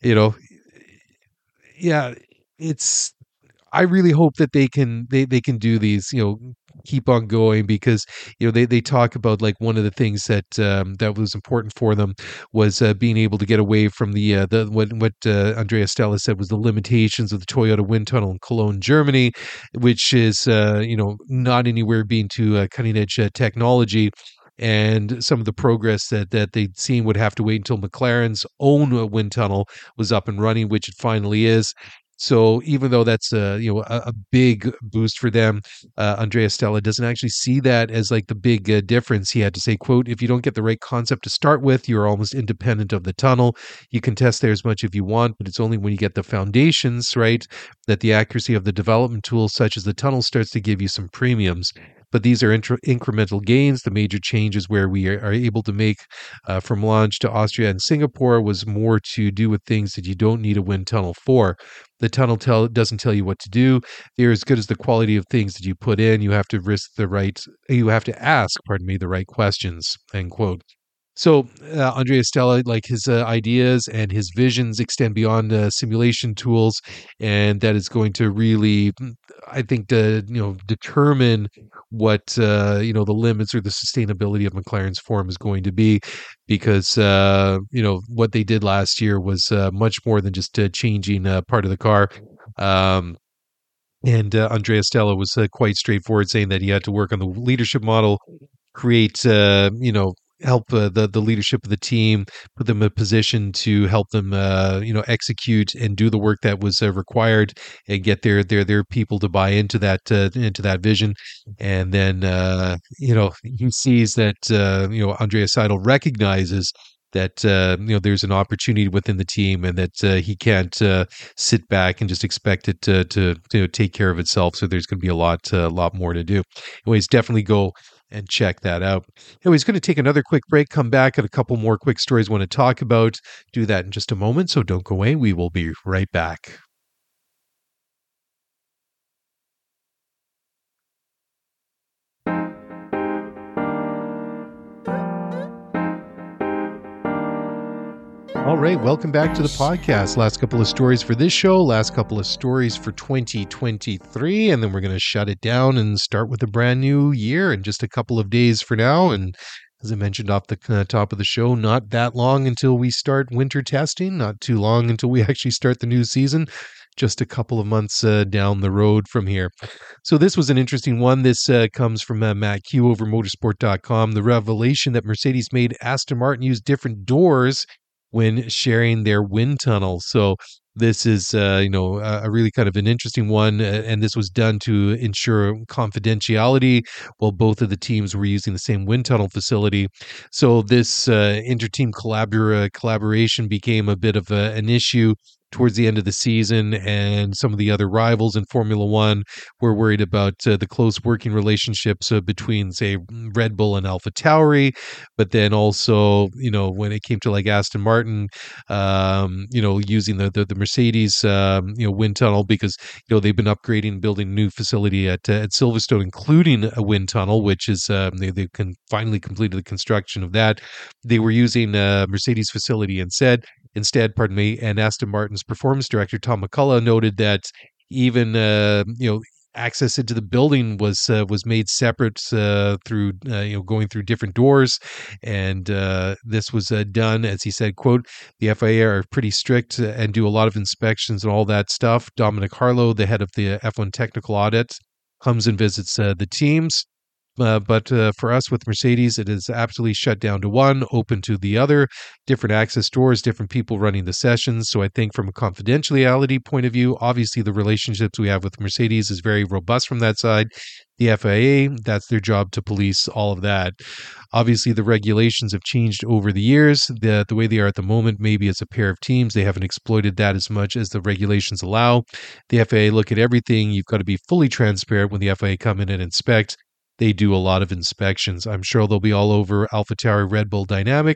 yeah, it's. I really hope that they can do these, keep on going, because they talk about, like, one of the things that that was important for them was being able to get away from the what Andrea Stella said was the limitations of the Toyota wind tunnel in Cologne, Germany, which is not anywhere being to cutting edge technology. And some of the progress that they'd seen would have to wait until McLaren's own wind tunnel was up and running, which it finally is. So even though that's a big boost for them, Andrea Stella doesn't actually see that as like the big difference. He had to say, quote, "If you don't get the right concept to start with, you're almost independent of the tunnel. You can test there as much if you want, but it's only when you get the foundations right that the accuracy of the development tools, such as the tunnel, starts to give you some premiums." But these are incremental gains. The major changes where we are able to make from launch to Austria and Singapore was more to do with things that you don't need a wind tunnel for. The tunnel doesn't tell you what to do. They're as good as the quality of things that you put in. You have to ask the right questions, end quote. So Andrea Stella, like, his ideas and his visions extend beyond simulation tools, and that is going to really, I think, determine what the limits or the sustainability of McLaren's form is going to be, because what they did last year was much more than just changing part of the car. And Andrea Stella was quite straightforward, saying that he had to work on the leadership model, create help the leadership of the team, put them in a position to help them execute and do the work that was required, and get their people to buy into that vision. And then he sees that Andrea Seidel recognizes that there's an opportunity within the team, and that he can't sit back and just expect it to take care of itself. So there's going to be a lot more to do. Anyways, definitely go and check that out. Anyways, going to take another quick break, come back at a couple more quick stories I want to talk about. Do that in just a moment, so don't go away. We will be right back. All right, welcome back to the podcast. Last couple of stories for this show, last couple of stories for 2023, and then we're going to shut it down and start with a brand new year in just a couple of days for now. And as I mentioned off the top of the show, not that long until we start winter testing, not too long until we actually start the new season, just a couple of months down the road from here. So this was an interesting one. This comes from Matt Q over motorsport.com. The revelation that Mercedes made Aston Martin use different doors when sharing their wind tunnel. So this is, a really kind of an interesting one, and this was done to ensure confidentiality while both of the teams were using the same wind tunnel facility. So this inter-team collaboration became a bit of an issue towards the end of the season, and some of the other rivals in Formula One were worried about the close working relationships between, say, Red Bull and AlphaTauri, but then also, when it came to like Aston Martin, using the Mercedes, wind tunnel, because they've been upgrading and building a new facility at Silverstone, including a wind tunnel, which is they finally completed the construction of that. They were using Mercedes facility instead, and Aston Martin's performance director Tom McCullough noted that even access into the building was made separate through going through different doors, and this was done, as he said, quote, "The FIA are pretty strict and do a lot of inspections and all that stuff." Dominic Harlow, the head of the F1 technical audit, comes and visits the teams. But for us with Mercedes, it is absolutely shut down to one, open to the other, different access doors, different people running the sessions. So I think from a confidentiality point of view, obviously the relationships we have with Mercedes is very robust from that side. The FIA, that's their job to police all of that. Obviously, the regulations have changed over the years. The way they are at the moment, maybe it's a pair of teams. They haven't exploited that as much as the regulations allow. The FIA look at everything. You've got to be fully transparent when the FIA come in and inspect. They do a lot of inspections. I'm sure they'll be all over AlphaTauri, Red Bull, Dynamic,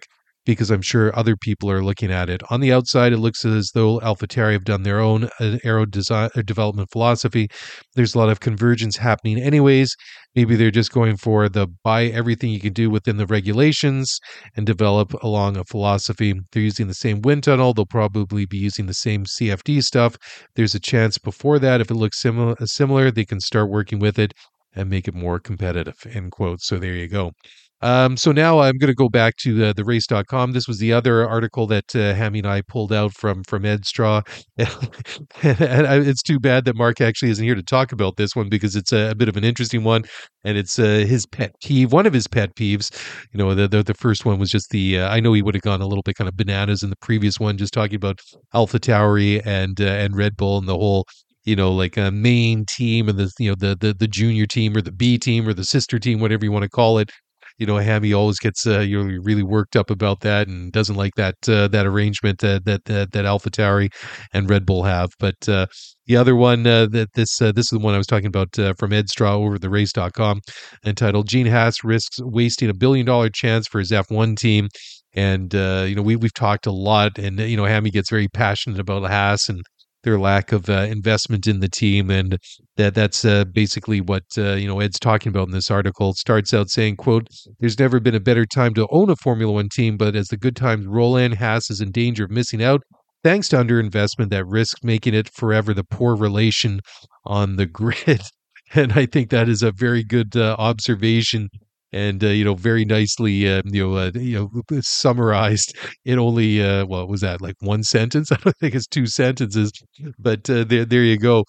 because I'm sure other people are looking at it. On the outside, it looks as though AlphaTauri have done their own aero design development philosophy. There's a lot of convergence happening anyways. Maybe they're just going for the buy everything you can do within the regulations and develop along a philosophy. They're using the same wind tunnel. They'll probably be using the same CFD stuff. There's a chance before that, if it looks similar, they can start working with it and make it more competitive, end quote. So there you go. So now I'm going to go back to the race.com. This was the other article that Hammy and I pulled out from Ed Straw. And it's too bad that Mark actually isn't here to talk about this one, because it's a bit of an interesting one, and it's his pet peeve, one of his pet peeves. You know, the first one was just I know he would have gone a little bit kind of bananas in the previous one, just talking about AlphaTauri and Red Bull and the whole, you know, like a main team and the junior team or the B team or the sister team, whatever you want to call it. You know, Hammy always gets really worked up about that and doesn't like that arrangement that AlphaTauri and Red Bull have. But the other one this is the one I was talking about from Ed Straw over the race.com, entitled "Gene Haas Risks Wasting $1 Billion Chance for His F1 Team." And we've talked a lot, and Hammy gets very passionate about Haas and their lack of investment in the team, and that's basically what Ed's talking about in this article. It starts out saying, quote, "There's never been a better time to own a Formula One team, but as the good times roll in, Haas is in danger of missing out thanks to underinvestment that risks making it forever the poor relation on the grid." And I think that is a very good observation, and very nicely summarized in only what was that, like one sentence? I don't think it's two sentences, but there you go.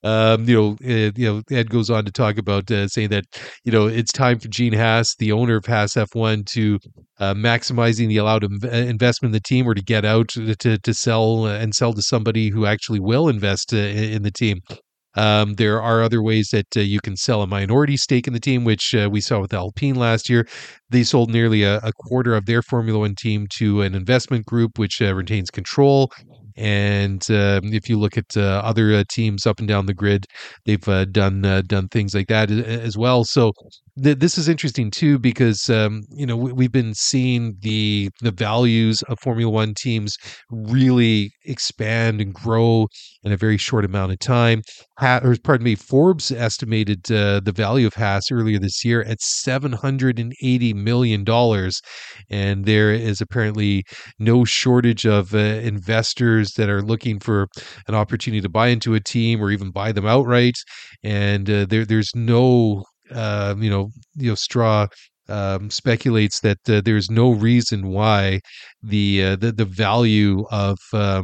Ed goes on to talk about saying that it's time for Gene Haas, the owner of Haas F1, to maximizing the allowed investment in the team, or to get out to sell to somebody who actually will invest in the team. There are other ways that you can sell a minority stake in the team, which we saw with Alpine last year. They sold nearly a quarter of their Formula One team to an investment group, which retains control. And if you look at other teams up and down the grid, they've done things like that as well. So this is interesting too, because we've been seeing the values of Formula One teams really expand and grow in a very short amount of time. Forbes estimated the value of Haas earlier this year at $780 million, and there is apparently no shortage of investors that are looking for an opportunity to buy into a team or even buy them outright. And there's no Straw speculates that there's no reason why the value of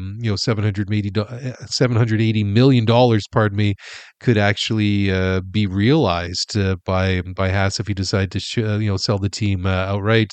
$780 million, could actually be realized by Haas if he decided to sell the team outright.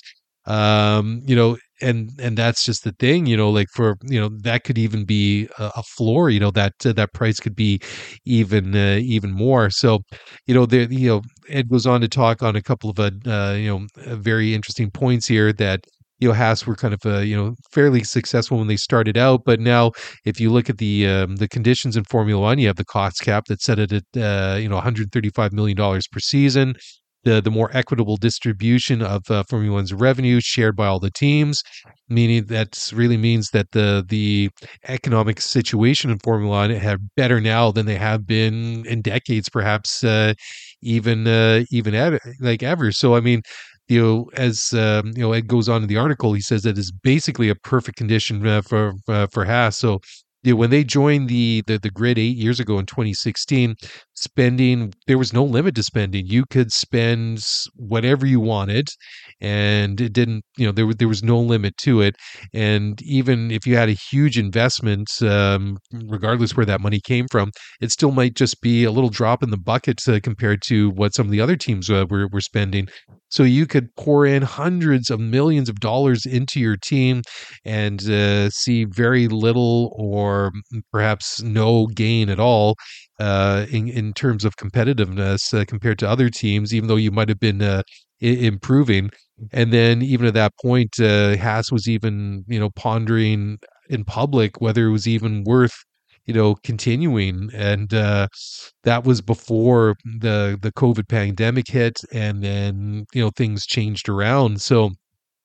And that's just the thing, that could even be a floor, that price could be even more. So, Ed goes on to talk on a couple of very interesting points here, that Haas were kind of fairly successful when they started out, but now if you look at the conditions in Formula One, you have the cost cap that's set at $135 million per season. The more equitable distribution of Formula One's revenue shared by all the teams, meaning that really means that the economic situation in Formula One have better now than they have been in decades, perhaps even ever. So I mean, as Ed goes on in the article, he says that it's basically a perfect condition for Haas. So when they joined the grid 8 years ago in 2016, there was no limit to spending. You could spend whatever you wanted, and it didn't, there was no limit to it. And even if you had a huge investment, regardless where that money came from, it still might just be a little drop in the bucket compared to what some of the other teams were spending. So you could pour in hundreds of millions of dollars into your team and see very little or perhaps no gain at all in terms of competitiveness compared to other teams, even though you might have been improving. And then even at that point, Haas was even pondering in public whether it was even worth continuing. And that was before the COVID pandemic hit, and then things changed around. So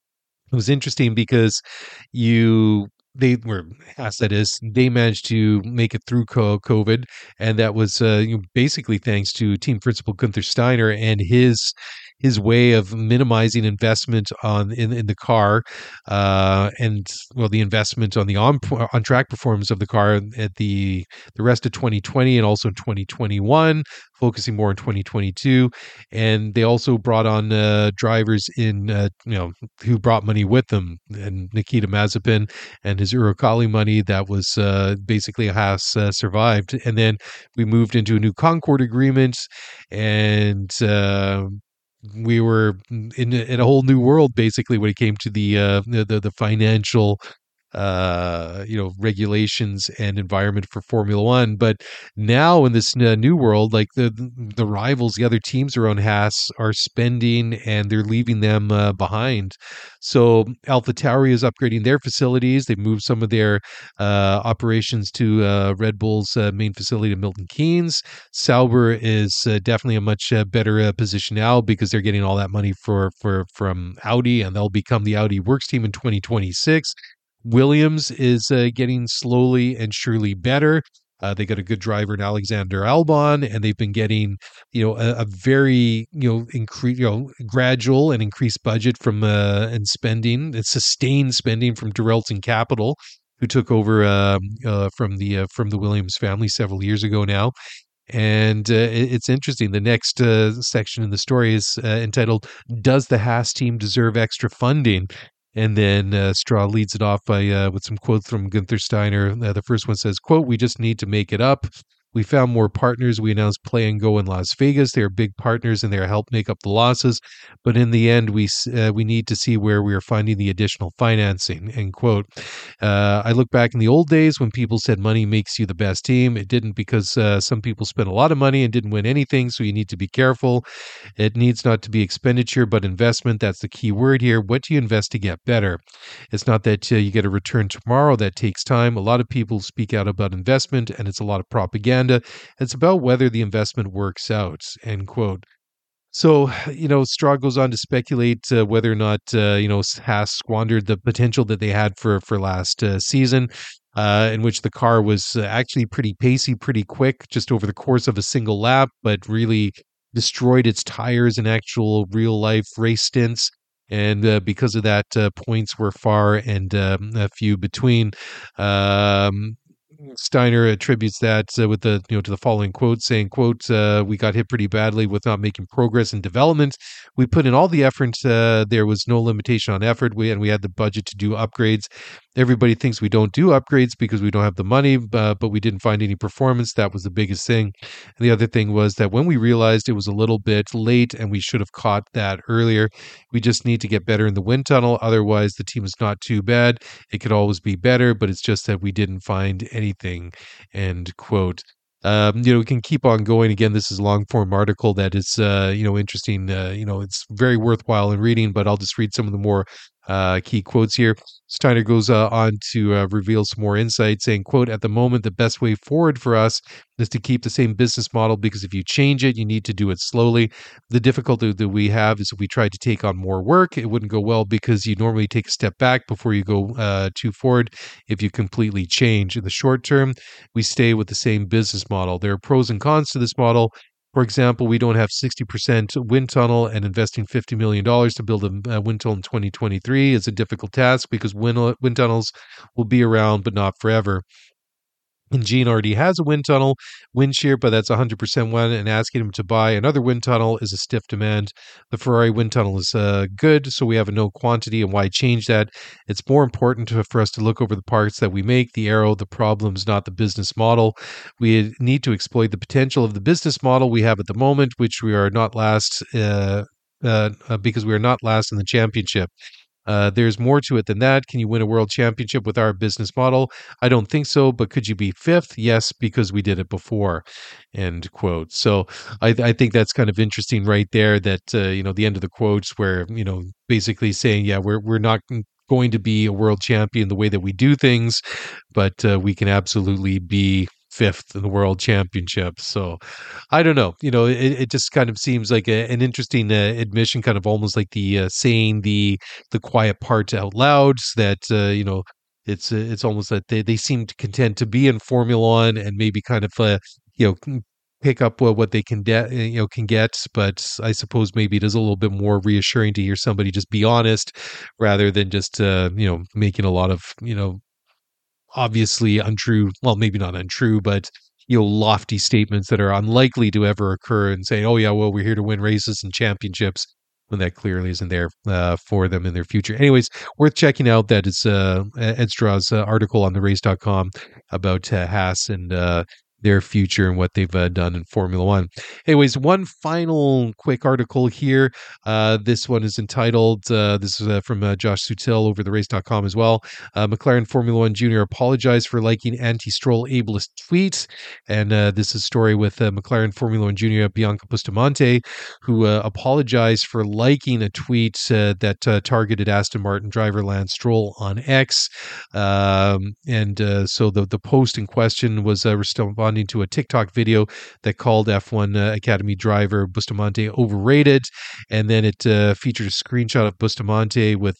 it was interesting because they were, as that is, they managed to make it through COVID, and that was basically thanks to team principal Gunther Steiner and his way of minimizing investment in the car, and the investment on the on track performance of the car at the rest of 2020 and also 2021, focusing more on 2022. And they also brought on drivers who brought money with them, and Nikita Mazepin and his Uralkali money that was basically Haas survived. And then we moved into a new Concord agreement, and we were in a whole new world basically when it came to the financial regulations and environment for Formula One. But now in this new world, like the rivals, the other teams around Haas are spending and they're leaving them behind. So AlphaTauri is upgrading their facilities. They've moved some of their operations to Red Bull's main facility in Milton Keynes. Sauber is definitely a much better position now because they're getting all that money from Audi, and they'll become the Audi Works team in 2026. Williams is getting slowly and surely better. They got a good driver in Alexander Albon, and they've been getting, a very, gradual and increased budget from and spending, and sustained spending from Duralton Capital, who took over from the Williams family several years ago now. And it's interesting. The next section in the story is entitled, "Does the Haas team deserve extra funding?" And then Straw leads it off by with some quotes from Gunther Steiner. The first one says, quote, "We just need to make it up. We found more partners. We announced Play and Go in Las Vegas. They are big partners and they help make up the losses. But in the end, we need to see where we are finding the additional financing," end quote. I look back in the old days when people said money makes you the best team. It didn't, because some people spent a lot of money and didn't win anything. So you need to be careful. It needs not to be expenditure, but investment. That's the key word here. What do you invest to get better? It's not that you get a return tomorrow. That takes time. A lot of people speak out about investment, and it's a lot of propaganda. It's about whether the investment works out, end quote. So, Straw goes on to speculate whether or not, Haas squandered the potential that they had for last season, in which the car was actually pretty pacey, pretty quick, just over the course of a single lap, but really destroyed its tires in actual real-life race stints. And because of that, points were far and few between. Steiner attributes that with to the following quote, saying, quote, "We got hit pretty badly with not making progress in development. We put in all the effort. There was no limitation on effort. We had the budget to do upgrades. Everybody thinks we don't do upgrades because we don't have the money, but we didn't find any performance. That was the biggest thing. And the other thing was that when we realized it was a little bit late and we should have caught that earlier, we just need to get better in the wind tunnel. Otherwise, the team is not too bad. It could always be better, but it's just that we didn't find anything," end quote. We can keep on going. Again, this is a long form article that is, interesting. It's very worthwhile in reading, but I'll just read some of the more key quotes here. Steiner goes on to reveal some more insight, saying, quote, "At the moment, the best way forward for us is to keep the same business model, because if you change it, you need to do it slowly. The difficulty that we have is if we tried to take on more work, it wouldn't go well, because you normally take a step back before you go too forward if you completely change. In the short term, we stay with the same business model. There are pros and cons to this model. For example, we don't have 60% wind tunnel, and investing $50 million to build a wind tunnel in 2023 is a difficult task, because wind tunnels will be around, but not forever. And Gene already has a wind tunnel, wind shear, but that's 100% one, and asking him to buy another wind tunnel is a stiff demand. The Ferrari wind tunnel is good, so we have a no quantity, and why change that? It's more important for us to look over the parts that we make, the aero. The problem's not the business model. We need to exploit the potential of the business model we have at the moment, which we are not last, because we are not last in the championship. There's more to it than that. Can you win a world championship with our business model? I don't think so, but could you be fifth? Yes, because we did it before," end quote. So I think that's kind of interesting right there, that, the end of the quotes where, basically saying, yeah, we're not going to be a world champion the way that we do things, but we can absolutely be 5th in the World Championship. So I don't know. It just kind of seems like an interesting admission, kind of almost like the saying the quiet part out loud, that it's almost that they seem content to be in Formula One and maybe kind of pick up what they can get, but I suppose maybe it is a little bit more reassuring to hear somebody just be honest rather than just making a lot of obviously untrue, well, maybe not untrue, but lofty statements that are unlikely to ever occur, and saying, oh yeah, well, we're here to win races and championships, when that clearly isn't there for them in their future. Anyways, worth checking out. That is Ed Straw's article on therace.com about Haas and their future and what they've done in Formula One. Anyways, one final quick article here. This one is entitled, this is from Josh Sutil over therace.com as well. McLaren Formula One Junior apologized for liking anti-Stroll ableist tweets. And this is a story with McLaren Formula One Junior Bianca Bustamante, who apologized for liking a tweet that targeted Aston Martin driver Lance Stroll on X. So the post in question was responding to a TikTok video that called F1 Academy driver Bustamante overrated, and then it featured a screenshot of Bustamante with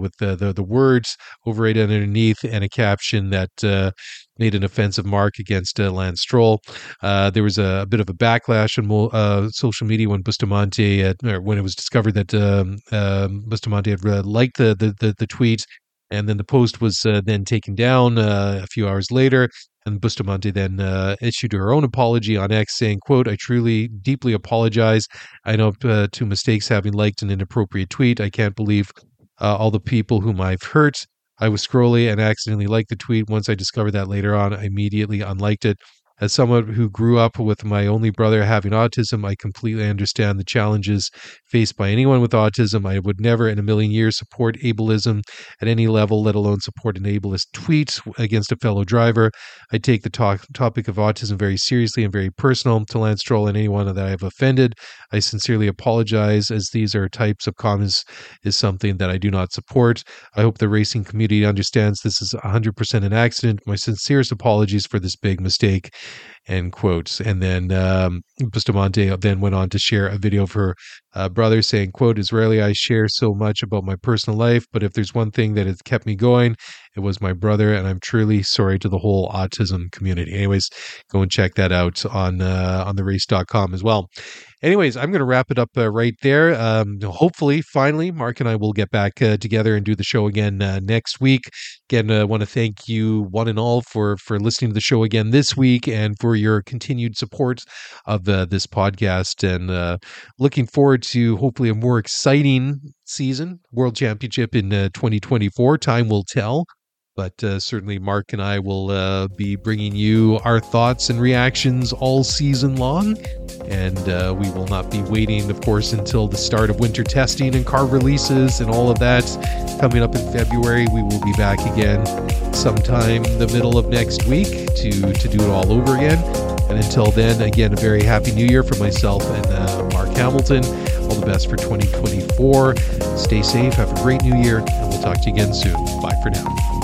the words overrated underneath and a caption that made an offensive mark against Lance Stroll. There was a bit of a backlash on social media when Bustamante, when it was discovered that Bustamante had liked the tweet, and then the post was then taken down a few hours later. And Bustamante then issued her own apology on X, saying, quote, "I truly, deeply apologize. I know two mistakes, having liked an inappropriate tweet. I can't believe all the people whom I've hurt. I was scrolling and accidentally liked the tweet. Once I discovered that later on, I immediately unliked it. As someone who grew up with my only brother having autism, I completely understand the challenges faced by anyone with autism. I would never in a million years support ableism at any level, let alone support an ableist tweet against a fellow driver. I take the topic of autism very seriously and very personal. To Lance Stroll and anyone that I have offended, I sincerely apologize, as these are types of comments is something that I do not support. I hope the racing community understands this is 100% an accident. My sincerest apologies for this big mistake." End quotes. And then Bustamante then went on to share a video of her brother saying, quote, "It's rarely I share so much about my personal life, but if there's one thing that has kept me going, it was my brother, and I'm truly sorry to the whole autism community." Anyways, go and check that out on therace.com as well. Anyways, I'm going to wrap it up right there. Hopefully, finally, Mark and I will get back together and do the show again next week. Again, I want to thank you one and all for listening to the show again this week and for your continued support of this podcast, and looking forward to hopefully a more exciting season, World Championship in 2024. Time will tell. But certainly Mark and I will be bringing you our thoughts and reactions all season long. And we will not be waiting, of course, until the start of winter testing and car releases and all of that coming up in February. We will be back again sometime in the middle of next week to do it all over again. And until then, again, a very happy new year for myself and Mark Hamilton. All the best for 2024. Stay safe. Have a great new year. And we'll talk to you again soon. Bye for now.